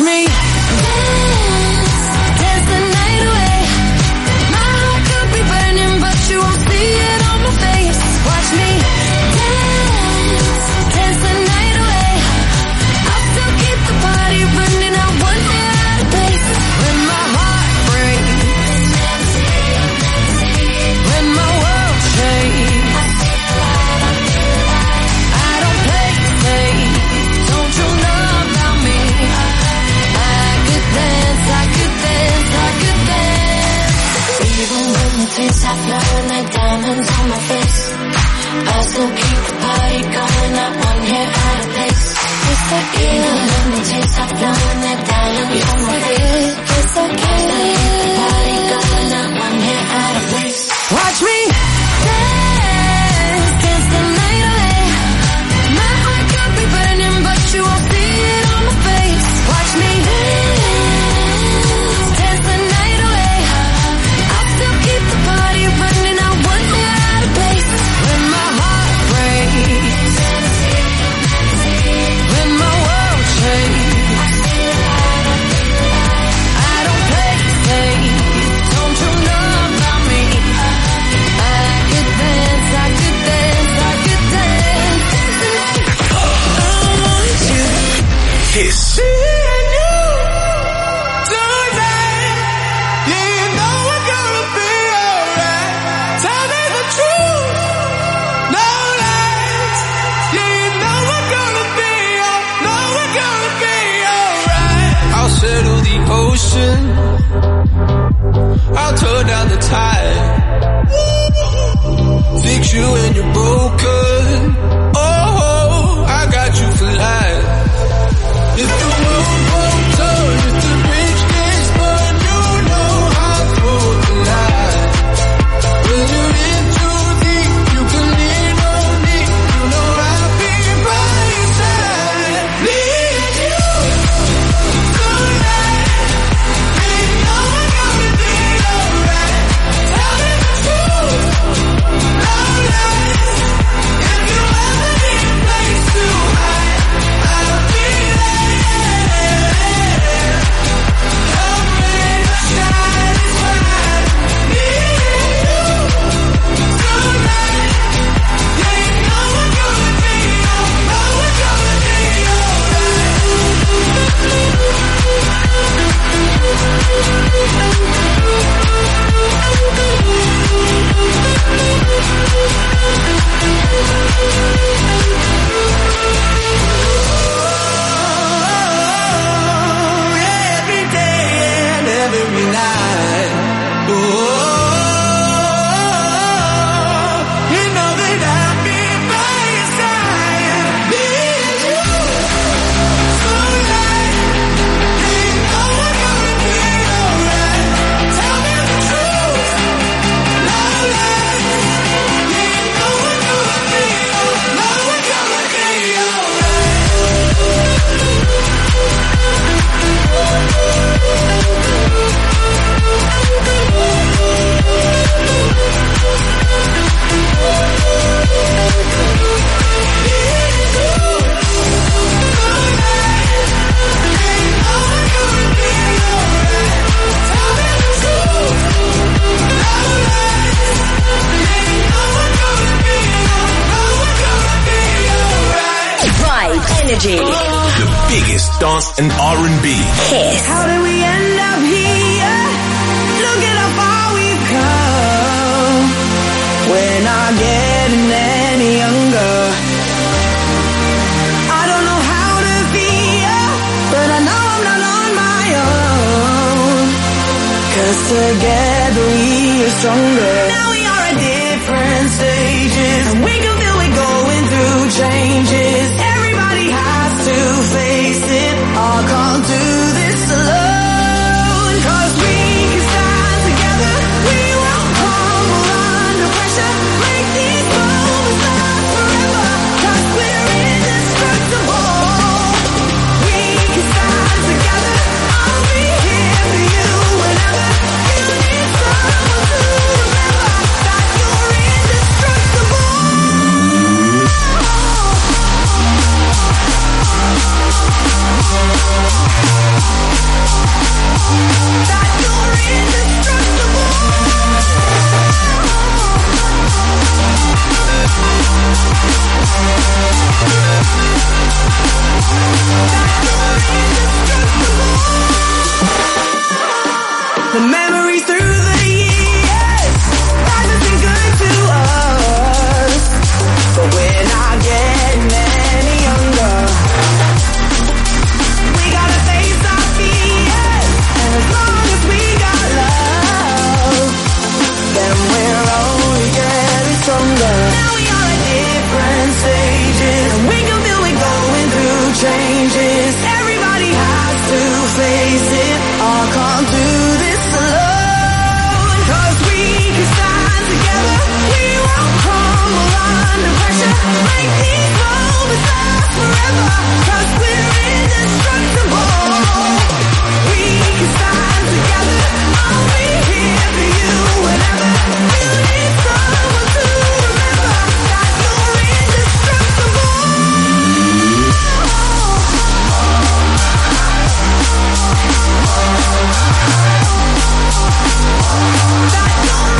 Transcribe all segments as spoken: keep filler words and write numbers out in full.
me dance, dance the night away. My heart could be burning, but you won't see it on my face. Watch me dance, dance the night away. I'll still keep the party running. I want it out of place. When my heart breaks, when my world shakes, I don't play safe. Don't you know about me? I could dance, I could dance, I could dance. Even when the tears stop blowing like diamonds on my face, I still keep the party going. Not one hair out of place. It's the even when the tears stop blowing like diamonds on my face. It's okay. I still keep the party going. Not one hair out of place. Watch me dance, dance the night away. My heart could be burning, but you won't see it on my face. Watch me dance, dance the night away. I'll still keep the party running. I want it out of place. When my heart breaks, when my world shakes, I don't play safe. Don't you know about me? I could dance, I could dance, I could dance. I want you. Kiss. Settle the ocean, I'll turn down the tide, fix you when you're broken. Oh, I got you for life. If the world won't turn, if the bridge gets burned, you know I'll throw the line. When you're in too deep, you can lean on me. You know I'll be by your side. Need you. The biggest dance and R and B. Kiss. How did we end up here? Look at how far we've come. We're not getting any younger. I don't know how to feel, but I know I'm not on my own. 'Cause together we are stronger. Now we are at different stages, and we can feel we're going through changes. Everybody has to face it. All can't do this alone. 'Cause we can stand together. We won't crumble under pressure. Make these moments last forever. 'Cause we're indestructible. We can stand together. I'll be here for you whenever you need someone to remember that you're indestructible. Oh. make these moments last forever, 'cause we're indestructible. We can stand together, I'll be here for you whenever you need someone to remember that you're indestructible. That you're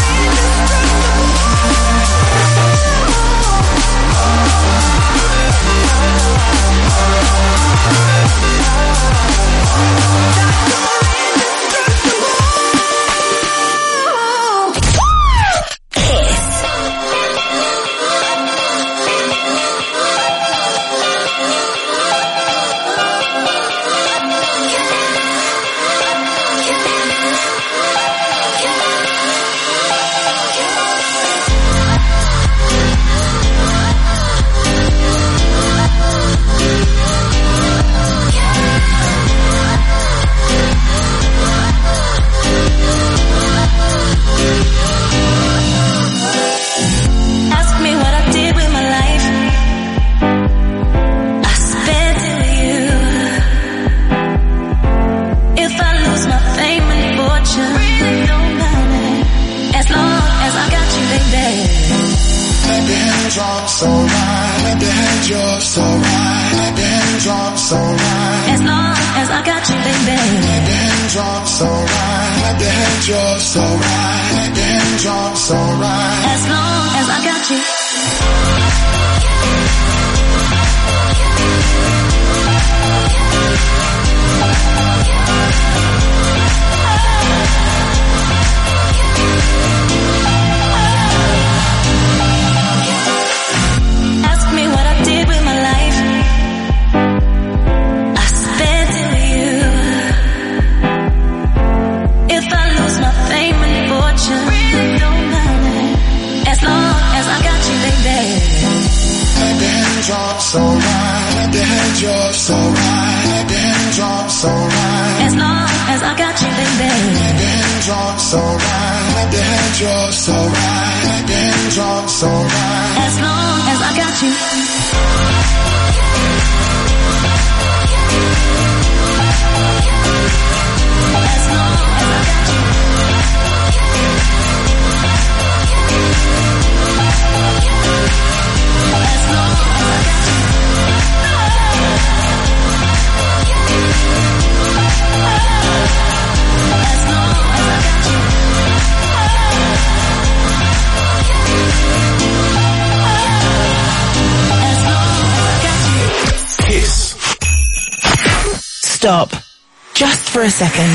Stop. Just for a second.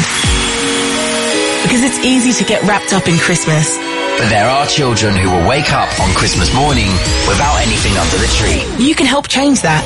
Because it's easy to get wrapped up in Christmas. But there are children who will wake up on Christmas morning without anything under the tree. You can help change that.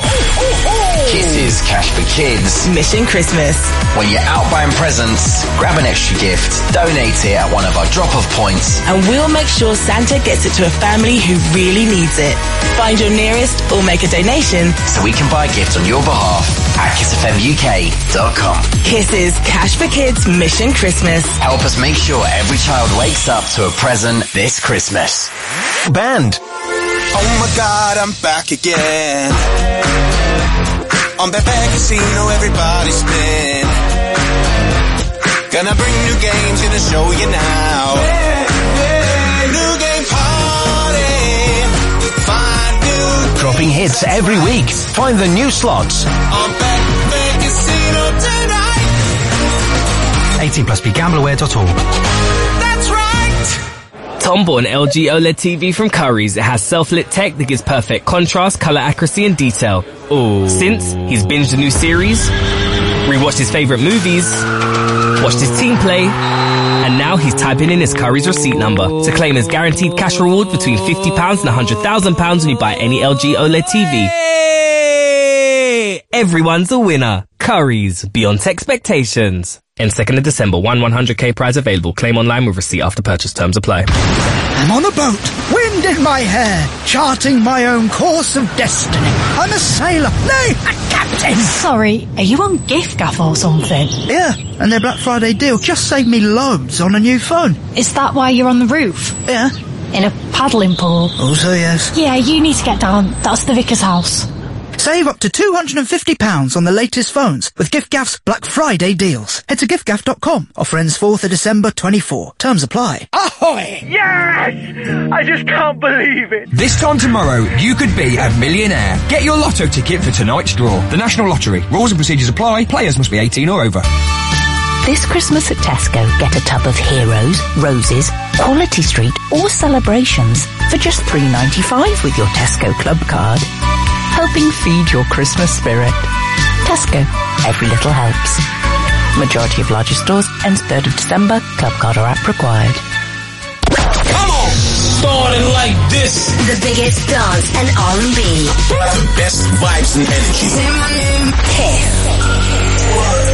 Kisses Cash for Kids. Mission Christmas. When you're out buying presents, grab an extra gift, donate it at one of our drop-off points. And we'll make sure Santa gets it to a family who really needs it. Find your nearest or make a donation so we can buy a gift on your behalf at kiss f m u k dot com. Kisses Cash for Kids Mission Christmas. Help us make sure every child wakes up to a present this Christmas. Band. Oh my God, I'm back again. On Betfair Casino, everybody's been. Gonna bring new games, gonna show you now. New game party. Find new. Dropping hits every week. Find the new slots. On Betfair Casino tonight. eighteen plus b gamble aware dot org. That's right. Tom bought an L G OLED T V from Currys. It has self-lit tech that gives perfect contrast, colour accuracy and detail. Ooh. Since, he's binged a new series, rewatched his favourite movies, watched his team play, and now he's typing in his Currys receipt number to claim his guaranteed cash reward between fifty pounds and one hundred thousand pounds when you buy any L G OLED T V. Hey! Everyone's a winner. Currys, beyond expectations. End second of December, one one hundred k prize available. Claim online with receipt after purchase. Terms apply. I'm on a boat, wind in my hair, charting my own course of destiny. I'm a sailor, nay, a captain. Sorry, are you on giffgaff or something? Yeah, and their Black Friday deal just saved me loads on a new phone. Is that why you're on the roof? Yeah, In a paddling pool. Also yes. Yeah, you need to get down. That's the vicar's house. Save up to two hundred fifty pounds on the latest phones with giftgaff's Black Friday deals. Head to giftgaff dot com. Offer ends fourth of December twenty-four. Terms apply. Ahoy! Yes! I just can't believe it. This time tomorrow, you could be a millionaire. Get your lotto ticket for tonight's draw. The National Lottery. Rules and procedures apply. Players must be eighteen or over. This Christmas at Tesco, get a tub of Heroes, Roses, Quality Street or Celebrations for just three ninety-five with your Tesco Club card. Helping feed your Christmas spirit. Tesco. Every little helps. Majority of larger stores ends third of December. Club card or app required. Come on! Starting like this. The biggest dance and R and B. The best vibes and energy. Say my name. Kiss.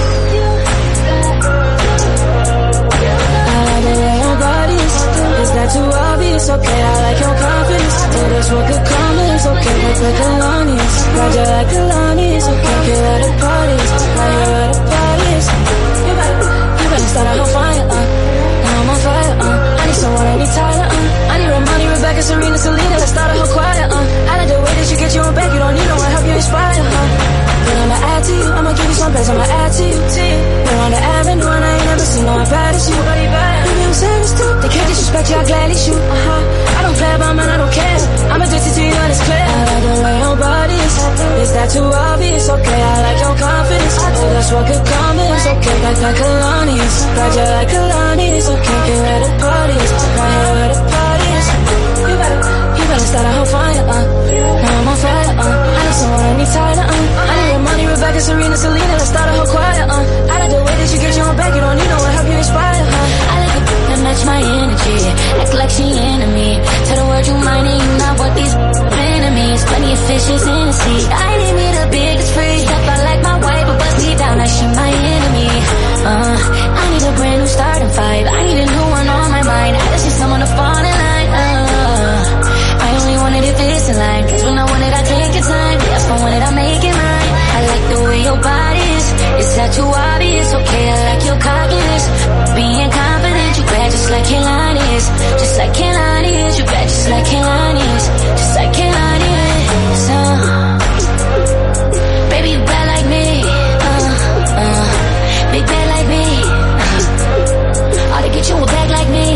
Is that too obvious? Okay, I like your confidence. Oh, that's what could come in. It's okay, like the Kalani's. Ride you like Kalani's. Okay, kill at the parties. Ride you at the parties. You better, you better start a whole fire, uh. Now I'm on fire, uh. I need someone, I need Tyler, uh. I need Romani, Rebecca, Serena, Selena. Let's start a whole choir, uh. I like the way that you get your own back. You don't need no one, help you inspire, huh? But I'ma add to you, I'ma give you some best, I'ma add to you, to you. We're on the avenue and I ain't never seen no one bad as you. Nobody bad. Baby, I'm serious too. They can't disrespect you, I'll gladly shoot. Uh-huh. I don't play about man, I don't care. I'm addicted to you, and it's clear. I like the way your body is. Is that too obvious? Okay, I like your confidence. Oh, that's what could come in. It's okay, like like Kalani's. Ride you like Kalani's. Okay, get at the parties. Ride you at the parties. You better, you better start a whole fire, uh. Now I'm on fire, uh. I need someone, I need Tyler, uh. I need Romani, Rebecca, Serena, Selena. Let's start a whole choir, uh. I like the way that you get your own back. You don't need no one, help you inspire, huh? I like a bitch that match my energy. Act like she into me. Tell the world you mine and you not what these enemies. Plenty of fishes in the sea. I need me the biggest free. Step out like my wife, but bust me down like she my enemy. Uh, I need a brand new starting five. I need a new one on my mind. I just need someone to fall in line. Uh, I only wanted it this in line. Cause when I want it, I take your time. Yes, I want it, I make it mine. I like the way your body is. Is that too obvious? Okay, I like your cockiness. Being confident, you bad just like Kehlani is. Just like Kehlani is. You bad just like Kehlani is. Just like Kehlani is. Uh, baby, you bad like me. Uh, uh, big bad like me. Uh, ought to get you a bag like me.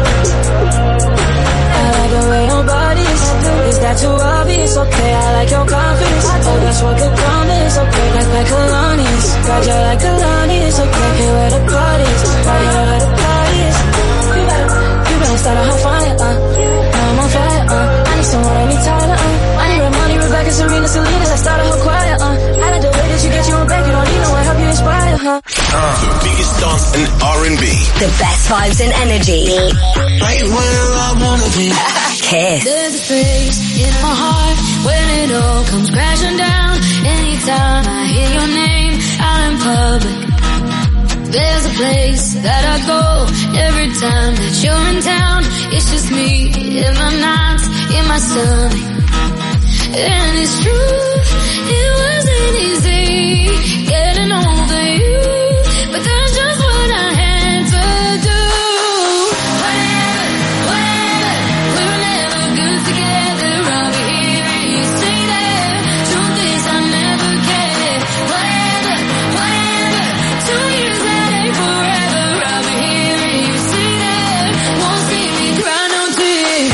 I like the way your body is. Is that too obvious? Okay, I like your confidence. Oh, that's what could come in. It's okay, like like Kalani's. Ride you like Kalani's. Okay, get where the parties. Ride you at the parties. You better, you better start a whole fire, uh. Now I'm on fire, uh. I need someone, I need Tyler, uh. I need Romani, Rebecca, Serena, Selena. Let's start a whole choir, uh. I like the way that you get your own back. You don't need no one, help you inspire, huh? Uh, the biggest dance and R and B. The best vibes and energy. Right where I wanna be. Kiss. There's a place in my heart when it all comes crashing down. Anytime I hear your name out in public, there's a place that I go every time that you're in town. It's just me in my nights, in my stomach. And it's true, it wasn't easy getting over you, but that's just what I had to do. Whatever, whatever, we were never good together. I'll be here and you stay there. Truth is I never cared. Whatever, whatever, two years that ain't forever. I'll be here and you stay there. Won't see me cry no tears.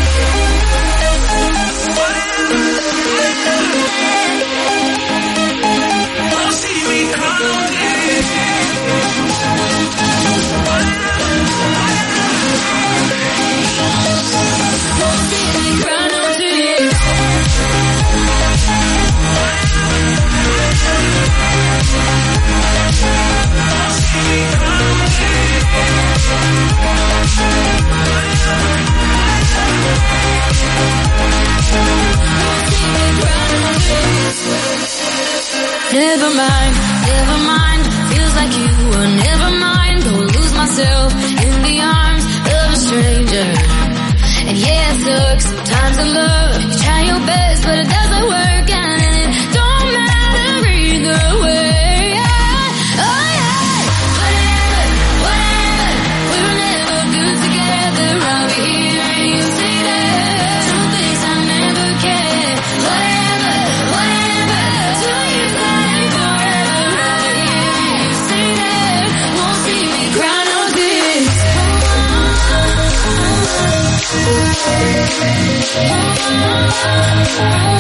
Won't see me cry no tears. Won't see me cry no tears. Never mind, never mind. Feels like you were never mind. Don't lose myself in the arms of a stranger. And yeah, it sucks sometimes to love. You try your best, but it doesn't work, and it don't matter either way. Yeah. Oh yeah, whatever, whatever. We were never good together. I'll be here.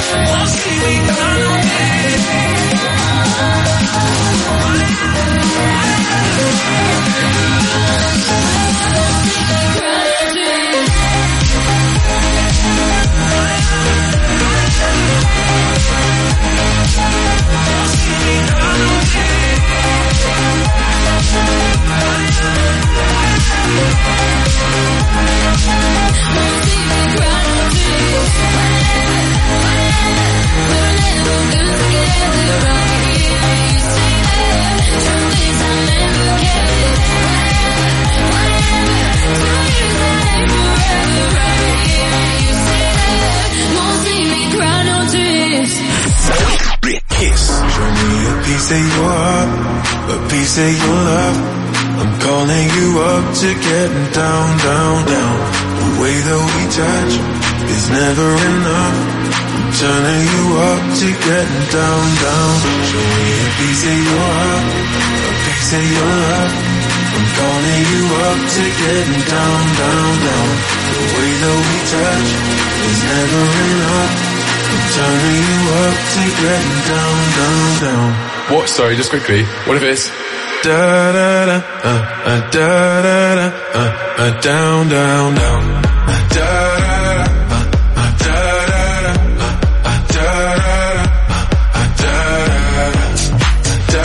piece of your heart, a piece of your love. I'm calling you up to getting down, down, down. The way that we touch is never enough. I'm turning you up to getting down, down. Show me a piece of your heart, a piece of your love. I'm calling you up to getting down, down, down. The way that we touch is never enough. I'm turning you up to getting down, down, down. What? Sorry, just quickly. What if it's da da da uh, uh, da da da uh, uh, down, down, down. Uh, da da da uh, uh, da da da uh, uh, da da da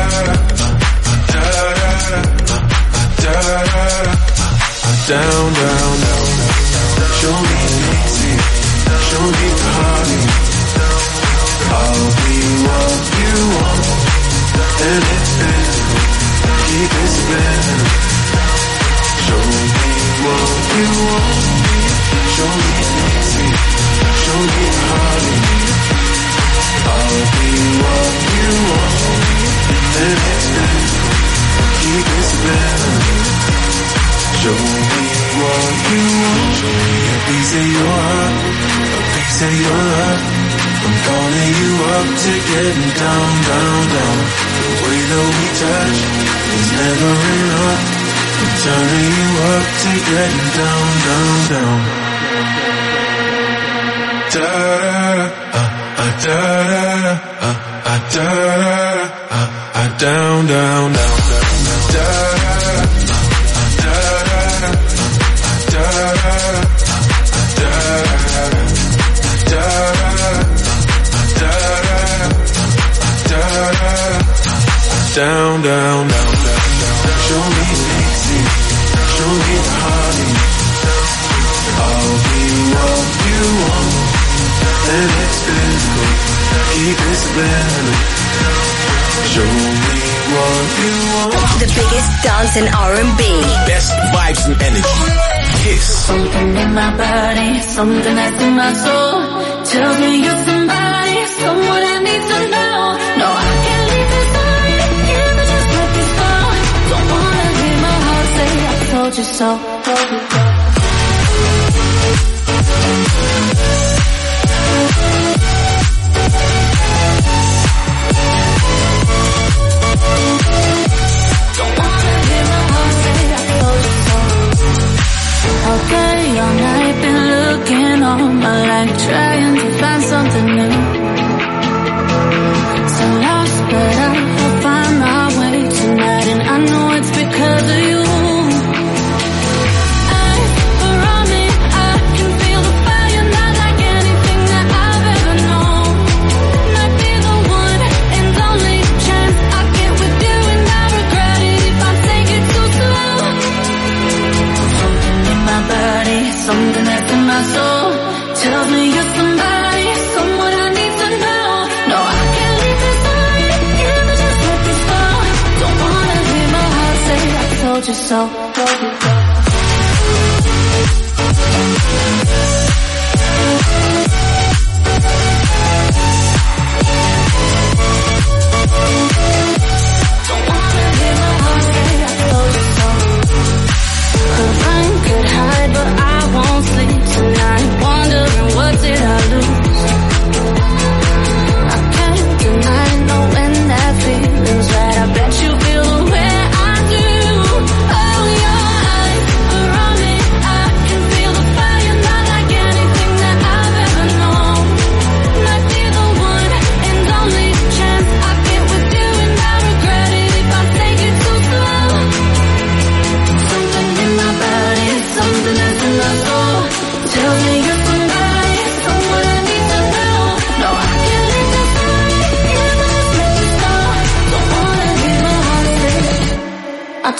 uh, da da da down, down, down. Show me easy, show me party. I'll be what you want, and it's physical. Keep it spinning. Show me what you want. Show me easy, show me party. I'll be what you want, and it's physical. Keep it spinning. Show me what you want. Show me a piece of your heart, a piece of your love. I'm calling you up to getting down, down, down. The way that we touch is never enough. I'm turning you up to getting down, down, down. Da da da, uh, uh, da da da, uh, uh, da da da, uh, uh, down, down, down, down, da da da. Down, down, down, down. Show me easy, show me party. I'll be what you want, and it's physical. Keep it spinning. Show me what you want. The biggest dance in R and B. Best vibes and energy. Kiss. Something in my body, something that's in my soul tells me you're somebody, someone I need to know. No, I can't leave this on. If I just let this go, don't wanna hear my heart say I told you so. Told you so. Okay, all night been looking all my life, trying to find something new. So lost, but I'll find my way tonight, and I know it's because of you. Eyes around me, I can feel the fire, not like anything that I've ever known. Might be the one and only chance I get with you, and I regret it if I take it too slow. My body, something that's in my soul tells me you're somebody, someone I need to know. No, I can't leave this on. If I just let this go, don't wanna hear my heart say I told you so. Told you so. Don't wanna hear my heart say I told you so. The rain could hide, but I won't sleep tonight, wondering what did I lose. I can't deny knowing that feeling's right. I bet you feel the way I do. Oh, your eyes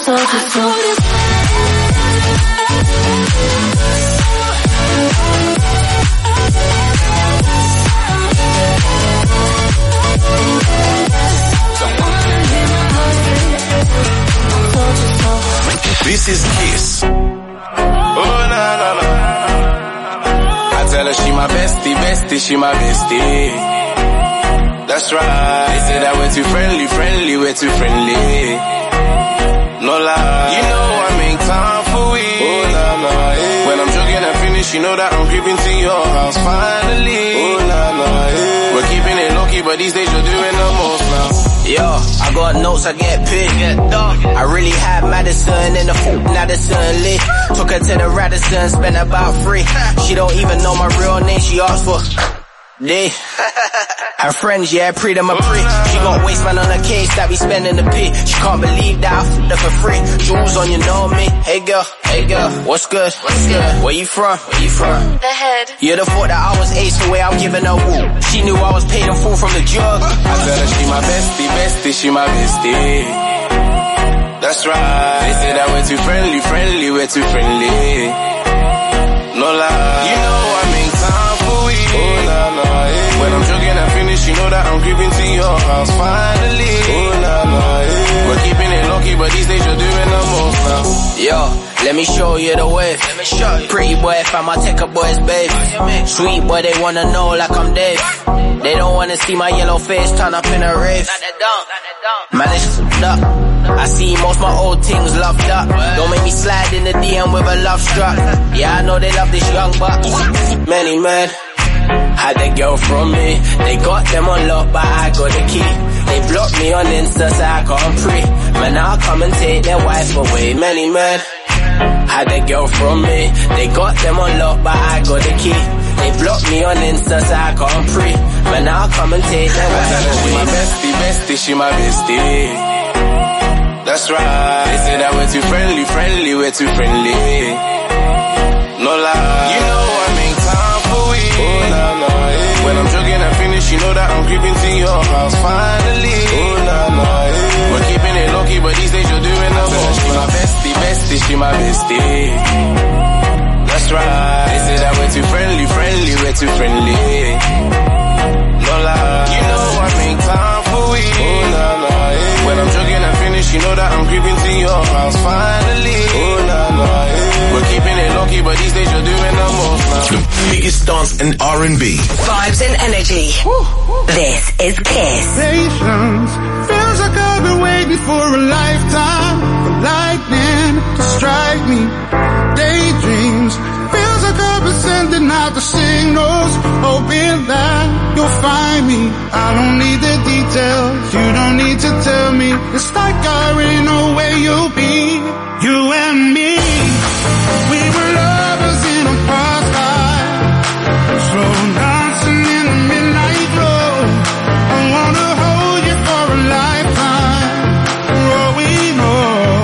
told you so. This is Kiss. Oh, na, na, na. I tell her she my bestie, bestie, she my bestie. That's right. They say that we're too friendly, friendly, we're too friendly. No lie. You know I make time for it. Oh, nah, nah, yeah. When I'm joking and finish, you know that I'm creeping to your house finally. Oh, nah, nah, yeah. We're keeping it low-key, but these days you're doing the most now. Yo, I got notes, I get paid. I really had Madison in the f***ing Addison Lee. Took her to the Radisson, spent about three. She don't even know my real name, she asked for D. Her friends, yeah, pre them a pre. She got waistband on her case that we spending the P. She can't believe that I f***ed her for free. Jewels on, you know me. Hey girl, hey girl, what's good? What's good? Where you from? Where you from? The head. You'd have thought that I was ace the way I'm giving her woo. She knew I was paid in full from the jug. I tell her she my bestie, bestie, she my bestie. That's right. They say that we're too friendly, friendly, we're too friendly. No lie. You know I make time for it. Oh, nah, nah, yeah. When I'm joking and finish, you know that I'm creeping to your house finally. Oh, nah, nah, yeah. We're keeping it low-key, but these days you're doing the most now. Yo, let me show you the way. Let me show you. Pretty boy, if I'm a take a boy's babe. Sweet boy, they wanna know like I'm Dave. They don't wanna see my yellow face turn up in a rave. Man, it's f***ed up. I see most my old things loved up. Don't make me slide in the D M with a love struck. Yeah, I know they love this young buck. Many men had a girl from me. They got them on lock, but I got the key. They blocked me on Insta, so I can't pre. Man, I'll come and take their wife away. Many men had a girl from me. They got them on lock, but I got the key. They blocked me on Insta, so I can't pre. Man, I'll come and take their wife away. She my bestie, bestie, she my bestie. That's right. They say that we're too friendly, friendly, we're too friendly. No lie. You know I make time for it. Oh, nah, nah, yeah. When I'm joking and finish, you know that I'm creeping to your house finally. Oh, nah, nah, yeah. We're keeping it low-key, but these days you're doing the most. She my bestie, bestie, she my bestie. That's right. They say that we're too friendly, friendly, we're too friendly. No lie. You know I make time for it. Oh, nah, nah, yeah. When I'm joking and finish, you know that I'm creeping to your house finally. Oh, nah, nah, yeah. We're keeping it low-key, but these days you're doing the most now. The biggest dance in R and B. Vibes and energy. This is Kiss. Patience feels like I've been waiting for a lifetime for lightning to strike me. Daydreams feels like I've been sending out the signals, hoping that you'll find me. I don't need the details, you don't need to tell me. It's like I already know where you'll be. You and me, we were lovers in a past life, slow dancing in the midnight glow. I wanna hold you for a lifetime, for all we know.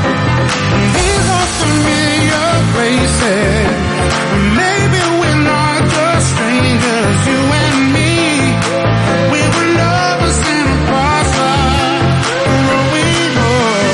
These are familiar places, maybe we're not just strangers. You and me, we were lovers in a past life, for all we know.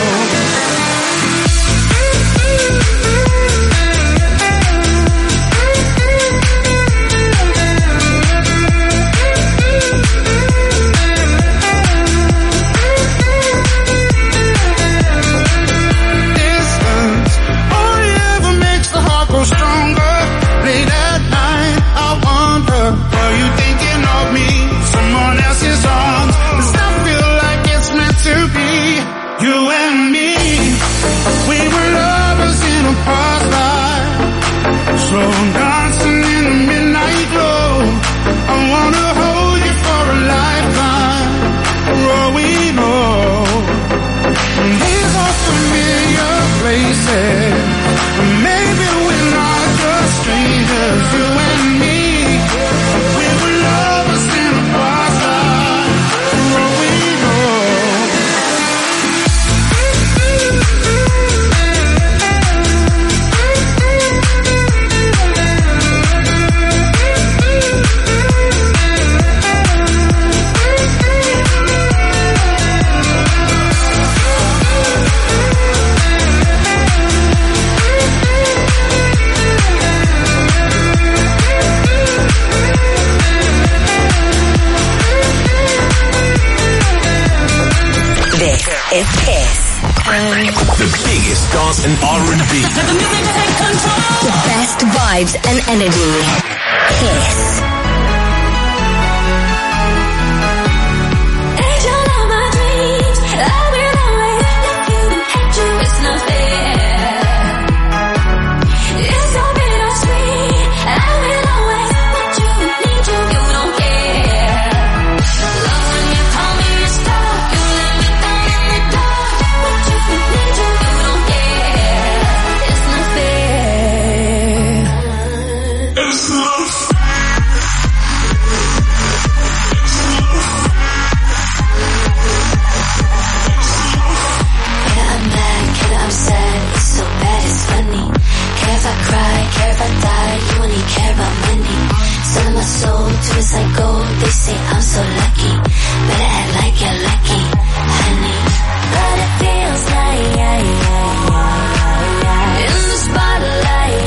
Distance only ever makes the heart grow stronger. Late at night, I wonder, are you thinking of me? Someone else's arms. Does that feel like it's meant to be? You and me, we were lovers in a past life, slow dancing in the midnight glow. I wanna hold you for a lifetime, for all we know. These are familiar places, maybe we're not just strangers. You and me, we were lovers in a past life, for all we know. is Kiss. The biggest dance and R and B. The best vibes and energy. Kiss. It's like gold, they say I'm so lucky. Better act like you're lucky, honey. But it feels like in the spotlight.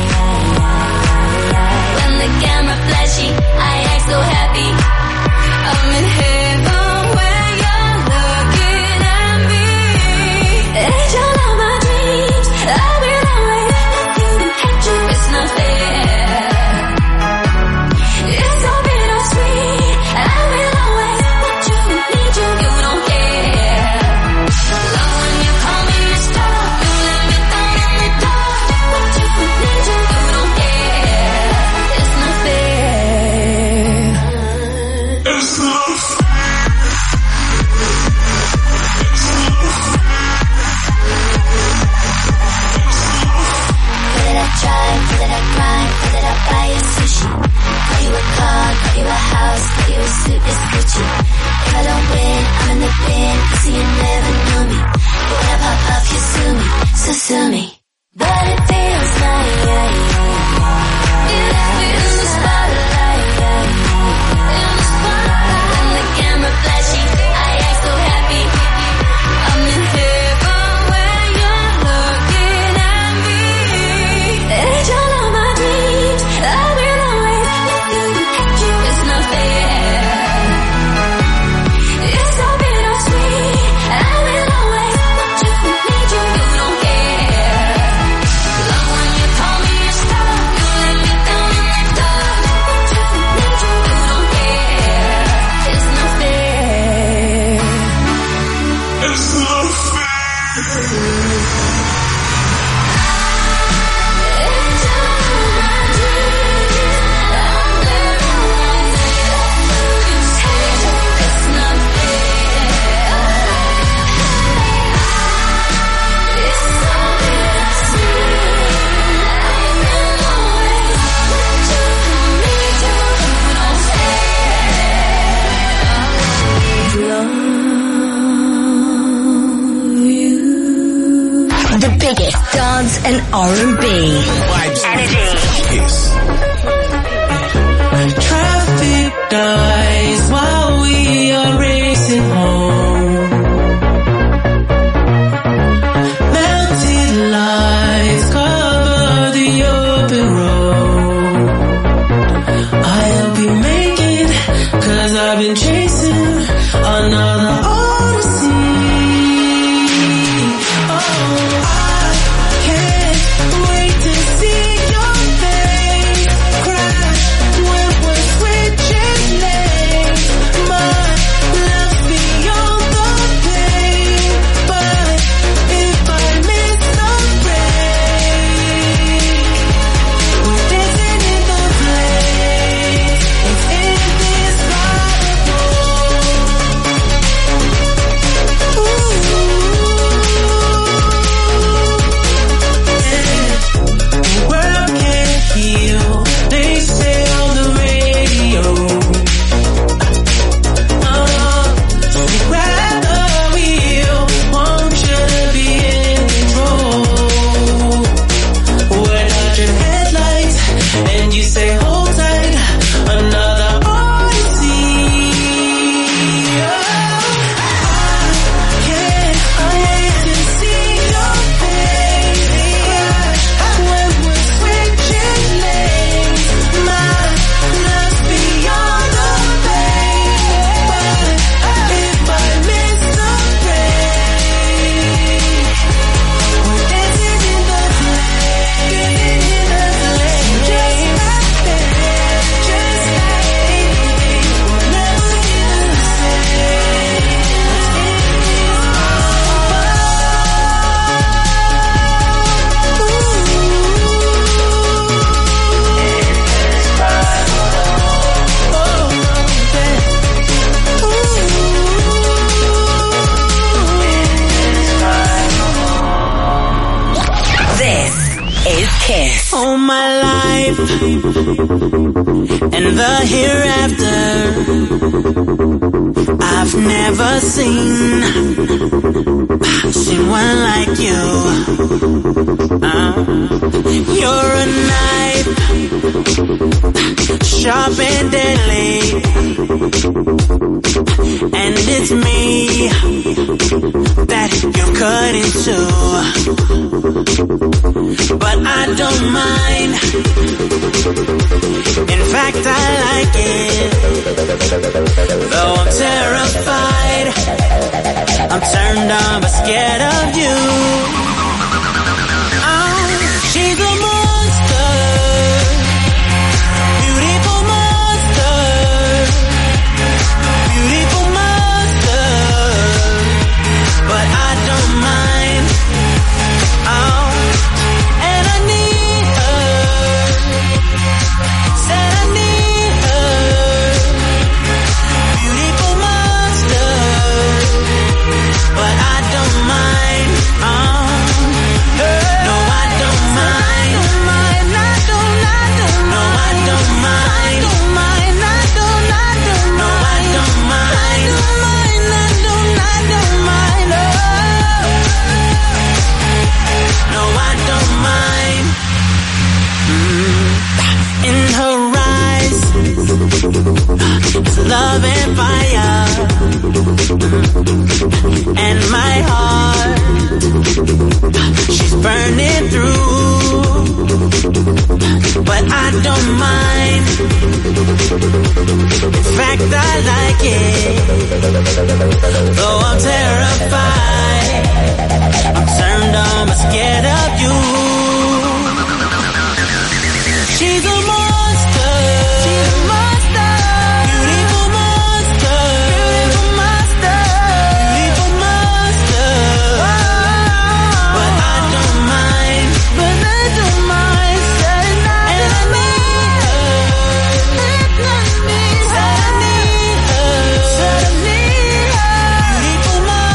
When the camera flashy, I act so happy. I'm in heaven when you're looking at me. Angel of my dreams, I will always love you and hate you. It's not fair. Sue me, but it feels like in the spotlight. In the spotlight, when the camera flashy, I act so happy. I'm in heaven when you're looking at me. Angel of my dreams, I will always love you and hate you. It's not fair. It's so bittersweet. I will always want you, need you, you don't care. The biggest dance and R and B. Vibes. Energy. Kiss. Traffic dies while we are racing home. Melted lights cover the open road. I hope you make it, cause I've been chasing another odyssey. all my life and the hereafter. I've never seen seen one like you. Uh, you're a knife, sharp and deadly, and it's me that you cut into. But I don't mind. In fact, I like it. Though I'm terrified, I'm turned on but scared of you. Oh, she's a monster, beautiful monster, beautiful monster. But I don't mind. Oh, and I need her. Said I need her. Beautiful monster. But I don't mind. Oh, no, I don't mind. I don't, I don't, no, I don't mind. I don't, I don't, no, I don't mind. I don't, I don't mind. No, I don't mind. Mm. In her eyes, it's love and fire, and my heart, she's burning through. But I don't mind. In fact, I like it. Though I'm terrified, I'm turned on but scared of you. She's a monster. She's a monster. Beautiful monster. Beautiful monster. Beautiful monster. But I don't mind. But I don't mind. Said I need her. Said I need her. Said I need her. Beautiful monster.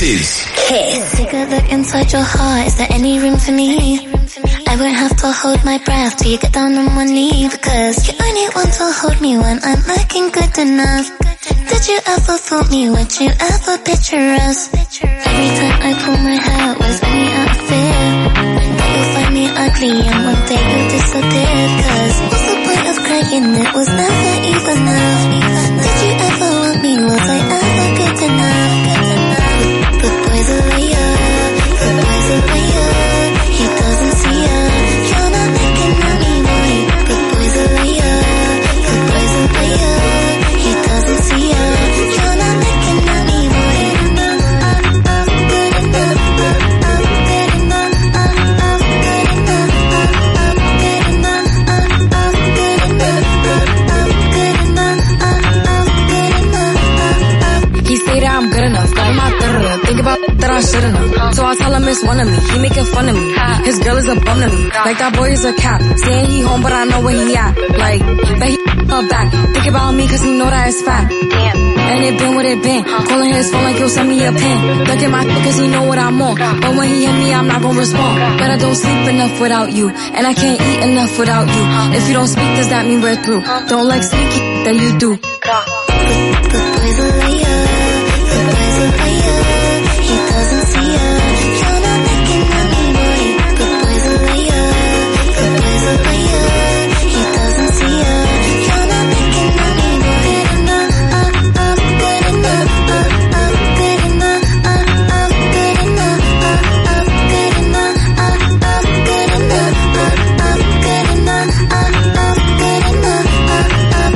is Kiss. Take a look inside your heart. Is there any room for me? I won't have to hold my breath till you get down on one knee, because you only want to hold me when I'm looking good enough. Did you ever fool me? Would you ever picture us? Every time I pull my hair, it was only out of fear that you'll find me ugly and one day you'll disappear. Cause what's the point of crying? It was never even enough. Did you ever want me? Was I ever good enough? The boy's a liar, the boy's a liar. He doesn't see ya. You're not making money, boy. The boy's a liar, the boy's a liar. He doesn't see ya. You're not making money, boy. I'm good enough. I'm good enough. I'm good enough. I'm good enough. I'm good enough. I'm good enough. I'm good enough. He say that I'm good enough. Got my third. Think about that I shouldn't have. So I tell him it's one of me. He making fun of me. His girl is a bum to me. Like that boy is a cat. Saying he home, but I know where he at. Like, bet he her back. Think about me cause he know that it's fat. Damn. And it been what it been. Calling his phone like he'll send me a pin. Look at my cause he know what I'm on. But when he hit me, I'm not gonna respond. But I don't sleep enough without you. And I can't eat enough without you. If you don't speak, does that mean we're through? Don't like sneaky, then you do. The boy's a liar. The boy's a liar. He doesn't see ya. You're not making money, boy. The boy's a liar. The boy's a liar. He doesn't see ya. You're not making money, boy. I'm good enough. I'm good enough. I'm good enough. I'm good enough. I'm good enough. I'm good enough. I'm good enough. I'm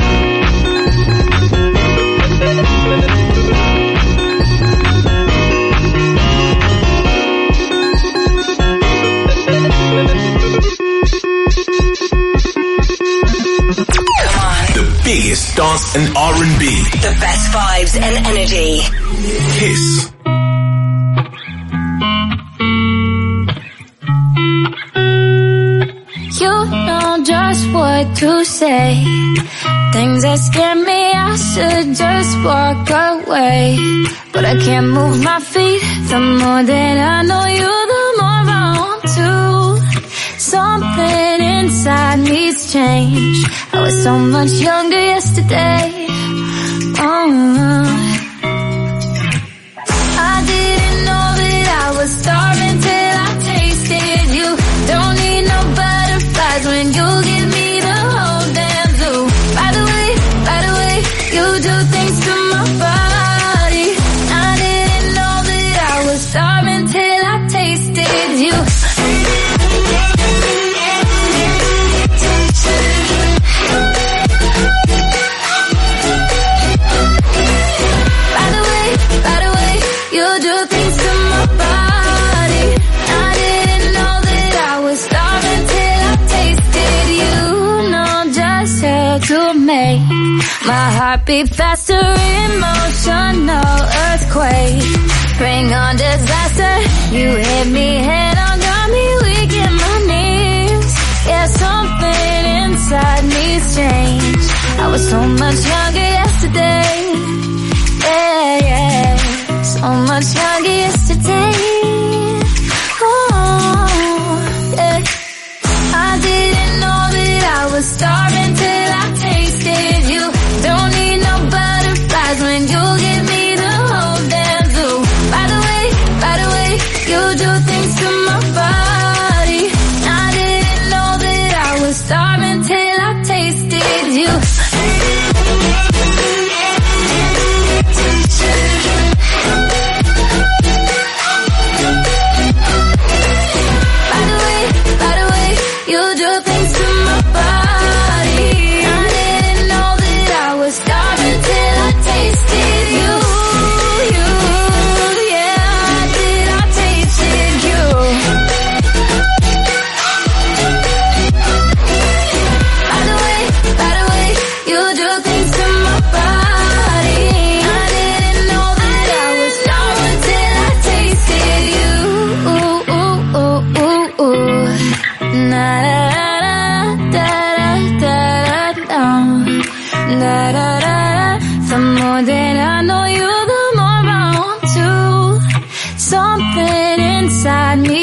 the biggest dance and R and B. The best vibes and energy. Kiss. You know just what to say. Things that scare me, I should just walk away. But I can't move my feet. The more that I know you, the more I want to. Something inside needs change. I was so much younger yesterday. Oh, I didn't know that I was starving till I tasted you. Don't need no butterflies when you give me the whole damn zoo. By the way, by the way, you do things to my body. I didn't know that I was starving till I tasted you. By the way, by the way, you do things to my body. I didn't know that I was starving till I tasted you. Know just how to make my heart beat faster, emotional earthquake. Bring on disaster. You hit me head on, got me weak in my knees. Yeah, something inside needs change. I was so much younger yesterday. Yeah, yeah, so much younger yesterday. Oh, yeah. I didn't know that I was starving till I tasted you. Don't need no butterflies when you give me the whole damn zoo. By the way, by the way, you do things to my body. I didn't know that I was starving till I tasted you.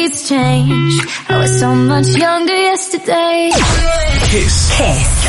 days change. I was so much younger yesterday. Kiss. Kiss.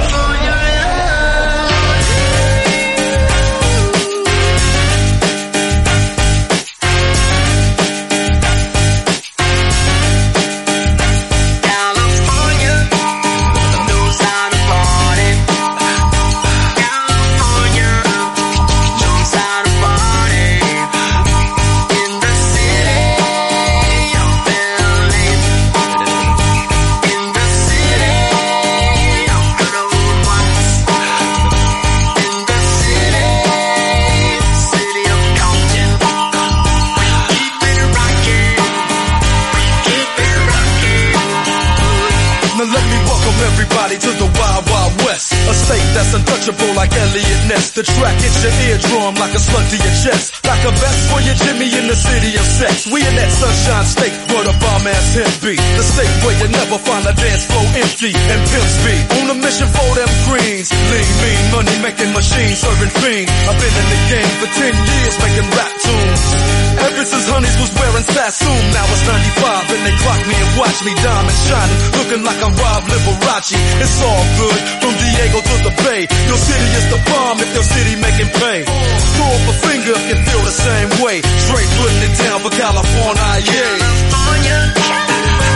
Untouchable like Elliot Ness. The track hits your eardrum like a slug to your chest. Like a vest for your Jimmy in the city of sex. We in that sunshine state where the bomb ass him be. The state where you never find a dance floor empty and pimp speed. On a mission for them greens. Lean, mean, money making machines serving fiend. I've been in the game for ten years making rap tunes. Ever since Honeys was wearing Sassoon. Now it's ninety-five and they clock me and watch me diamond shining. Looking like a Rob Liberace. It's all good from Diego to the Bay. Your city is the bomb if your city making pay. Throw up a finger if you feel the same way. Straight putting it down for California, yeah. California.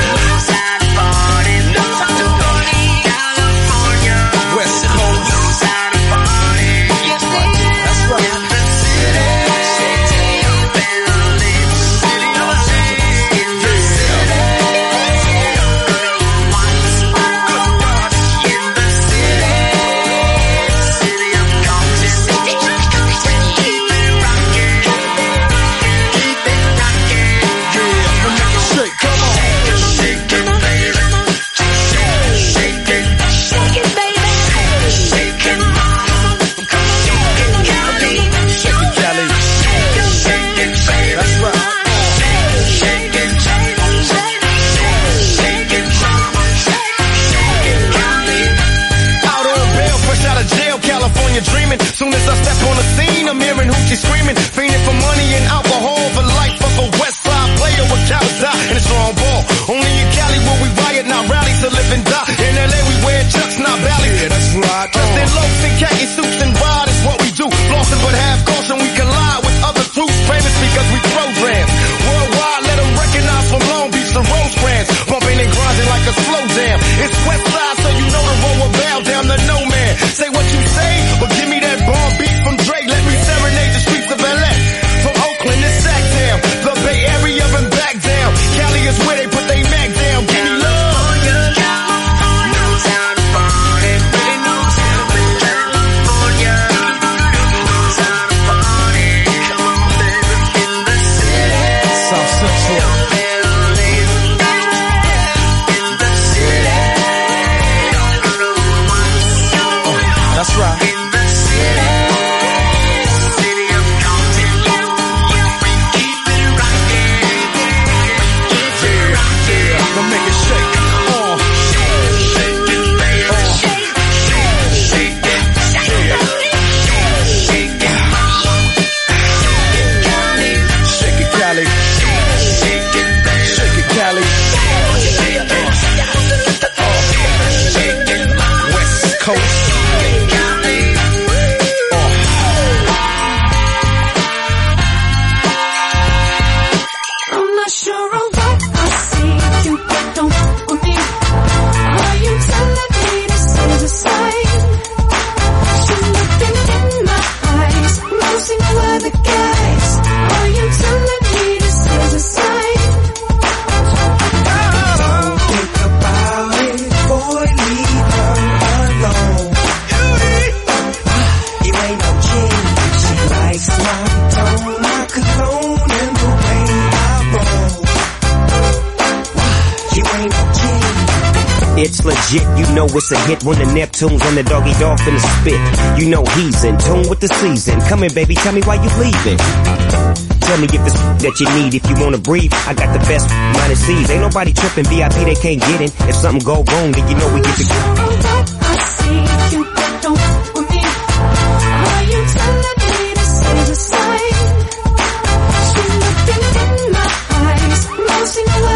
West Coast. That's right. Soon as I step on the scene, I'm hearing hoochie screaming, fiending for money and alcohol, the life of a West Side player with cows die and a strong ball. Only in Cali will we riot, not rally to live and die. In L A we wear chucks, not Bally. Yeah, that's right. Dressed in loafs and khaki suits and ride is what we do. Flossing but have caution, we collide with other troops, famous because we program. Worldwide, let them recognize from Long Beach to Rosecrans, bumping and grinding like a slow jam. It's West Side, so you know the road will bow down to no man. Say what you say, but give me that bomb beat from Dre. Let me serenade the streets of L A. From Oakland to Sacktown, the Bay Area and back down. Cali is where they put they Mac down. Give me love. That's right. It's legit, you know it's a hit when the Neptunes and the doggy dog finna spit. You know he's in tune with the season. Come in, baby, tell me why you leaving. Tell me if it's that you need, if you wanna breathe. I got the best minus C's. Ain't nobody tripping, V I P they can't get in. If something go wrong, then you know we get to go. I see you don't want me. Are you telling me this is a sign? She looking in my eyes, no single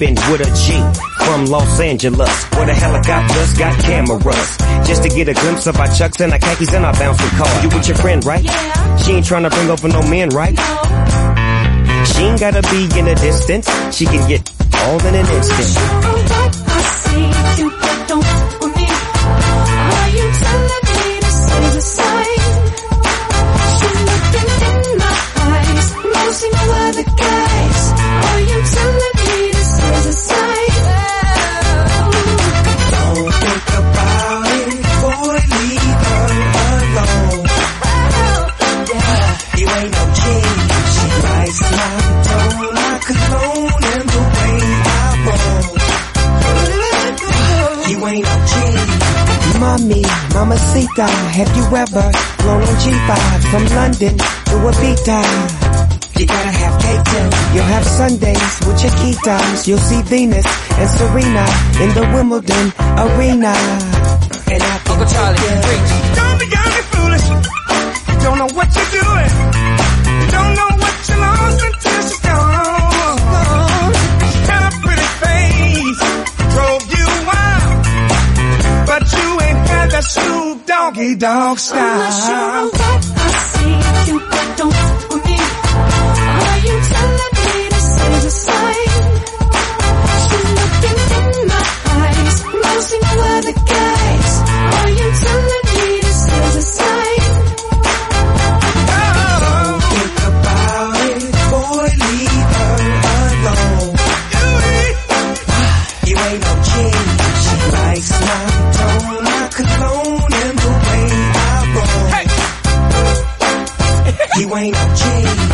Sipping with a G from Los Angeles, where the helicopters got cameras, just to get a glimpse of our chucks and our khakis and our bouncing car. You with your friend, right? Yeah. She ain't trying to bring over no men, right? No. She ain't gotta be in a distance. She can get all in an instant. I see you, but don't fuck with me. Are you telling me this is a sign? She's looking in my eyes, losing all other guys. Are you telling me this is a sign? Don't think about it, boy, leave her alone. Yeah, you ain't no king. She likes my tone, my cologne, and the way I roll. You ain't no king. Mommy, mamacita, have you ever flown on G five from London to Ibiza? You gotta have cake too. You'll have Sundays with your keytimes. You'll see Venus and Serena in the Wimbledon arena. And I can Uncle Charlie, take you. preach. Don't be young and foolish. You don't know what you're doing. You don't know what you lost until she's gone. She had a pretty face, drove you wild, but you ain't had that Snoop Doggy Dogg style. I'm not sure of what I see you, but don't fuck with me. Are you telling me this is a sign? She's looking in my eyes, losing all other guys. Are you telling me this is a sign? Don't think about it, boy, leave her alone. You ain't no king. She likes my tone, my cologne, and the way I roll. You ain't no king.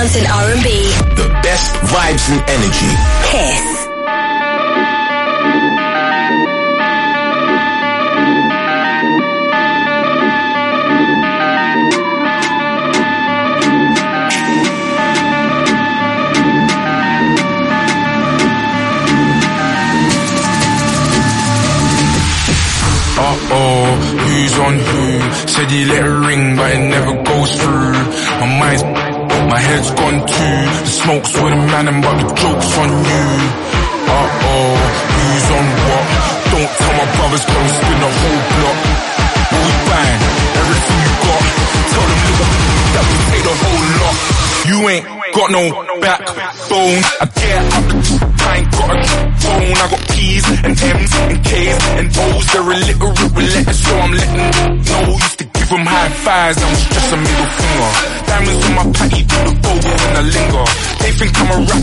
dance and R and B. The best vibes and energy. Kiss. Uh-oh, who's on who? Said he let it ring, but it never goes through. My mind's, my head's gone too. The smoke's with a man, but the joke's on you. Uh-oh, who's on what? Don't tell my brothers, go spin the whole block. What we bang, everything you got. Tell them nigga that we pay the whole lot. You ain't got no backbone. I get up the I ain't got a phone. I got P's and M's and K's and O's. They're illiterate with letters, so I'm letting know. Used to give them high fives, I was just a middle finger. Diamonds on my patty, do the bowl when I linger. They think I'm a rap